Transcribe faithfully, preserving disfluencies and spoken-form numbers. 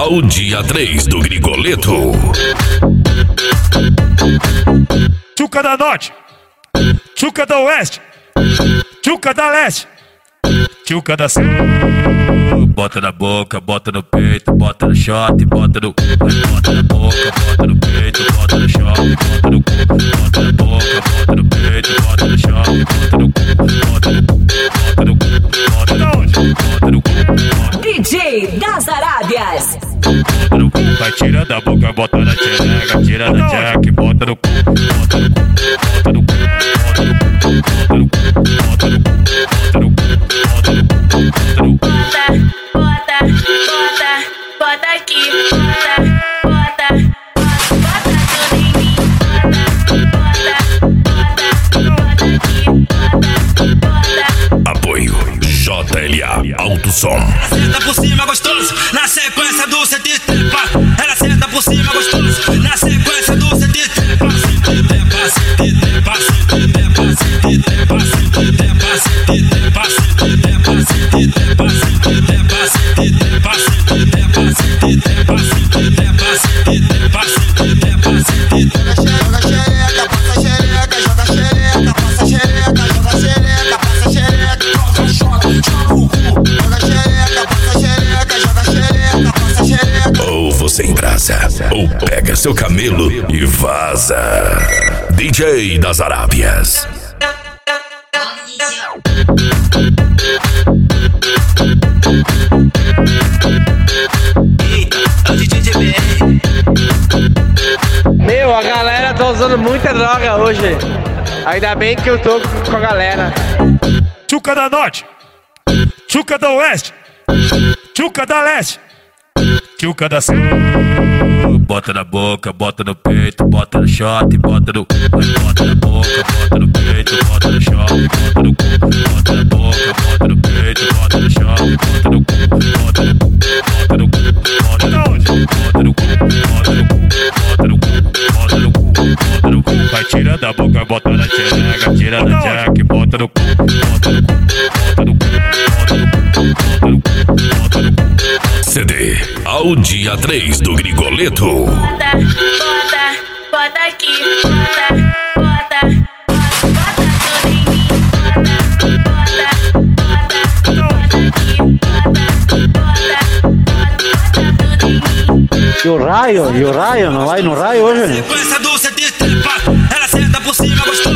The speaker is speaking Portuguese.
ao dia três do Grigoleto. Tchuca da Norte, Tchuca da Oeste, Tchuca da Leste, Tchuca da Sul. Bota na boca, bota no peito, bota no shot, bota no... Bota na boca, bota no peito, bota no shot, bota no cu. Bota na boca, bota no peito, bota no shot, bota no cu. Bota no cu, bota no cu, bota no cu, bota no cu. D J das Arábias. Bota no cu, vai tirando a boca, bota na tchereca, tira na jack, bota no cu, bota no cu, bota no cu, bota no cu, bota no cu, bota no cu, bota no cu, bota no cu, bota no cu. Bota, bota, bota aqui, bota, bota, bota tudo em mim, bota, bota, bota aqui, bota, bota. Apoio J L A Alto Som. Senta por cima gostoso, na sequência do cê te trepa. Ela senta por cima gostoso, na sequência do cê te trepa. Se te trepa, se te trepa, se te trepa, se te trepa, se te trepa, se te trepa, se te trepa, se te trepa, se te trepa, se te trepa, se te trepa, se te trepa, se te trepa, se te trepa, se te trepa, se te trepa. Joga xereca, passa xereca, joga xereca, passa xereca, joga xereca, passa xereca, joga joga, joga o cu. Joga xereca, passa xereca, joga xereca, passa xereca. Ou você embrasa, ou pega seu camelo e vaza. D J das Arábias. Meu, a galera tá usando muita droga hoje. Ainda bem que eu tô com a galera. Tchuca da Norte, Tchuca da Oeste, Tchuca da Leste, Tchuca da Sul. Bota na boca, bota no peito, bota no shot, bota no... Bota na boca, bota no peito, bota no shot, bota no cu. Bota na boca, bota no peito, bota no shot, bota no cu. Bota no cu, bota no cu, bota no cu. Bota no cu, bota no cu, bota no cu, bota no cu, bota no cu. Vai tirando a boca, bota na tchereca, tira na jack, bota no cu, bota no cu, bota no cu, bota no cu, bota no cu, bota no cu. C D ao dia três do Grigoleto. Bota, bota, bota aqui, bota, bota, bota tudo em mim, bota, bota, bota aqui, bota, bota, bota tudo em mim. E o raio? E o raio? Não vai no raio hoje? Sequência do cê te trepa, ela senta por cima gostoso.